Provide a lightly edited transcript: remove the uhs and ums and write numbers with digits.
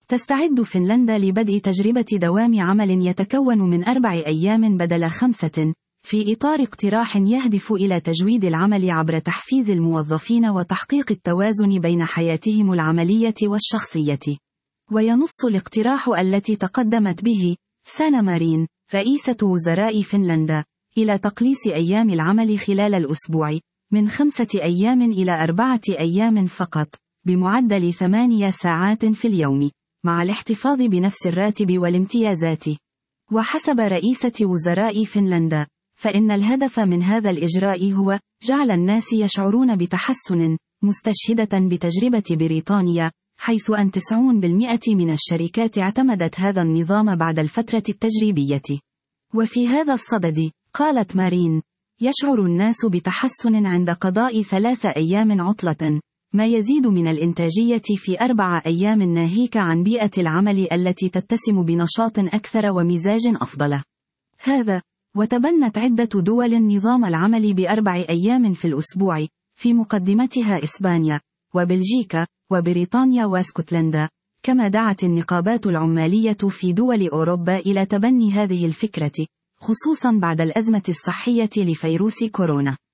تستعد فنلندا لبدء تجربة دوام عمل يتكون من 4 أيام بدل 5، في إطار اقتراح يهدف إلى تجويد العمل عبر تحفيز الموظفين وتحقيق التوازن بين حياتهم العملية والشخصية. وينص الاقتراح التي تقدمت به سانا مارين، رئيسة وزراء فنلندا، إلى تقليص أيام العمل خلال الأسبوع من 5 أيام إلى 4 أيام فقط، بمعدل 8 ساعات في اليوم، مع الاحتفاظ بنفس الراتب والامتيازات. وحسب رئيسة وزراء فنلندا، فإن الهدف من هذا الإجراء هو جعل الناس يشعرون بتحسن، مستشهدة بتجربة بريطانيا، حيث أن 90% من الشركات اعتمدت هذا النظام بعد الفترة التجريبية. وفي هذا الصدد، قالت مارين، يشعر الناس بتحسن عند قضاء 3 أيام عطلة، ما يزيد من الإنتاجية في 4 أيام، ناهيك عن بيئة العمل التي تتسم بنشاط أكثر ومزاج أفضل. هذا وتبنت عدة دول نظام العمل ب4 أيام في الأسبوع، في مقدمتها إسبانيا وبلجيكا وبريطانيا واسكتلندا، كما دعت النقابات العمالية في دول أوروبا إلى تبني هذه الفكرة، خصوصا بعد الأزمة الصحية لفيروس كورونا.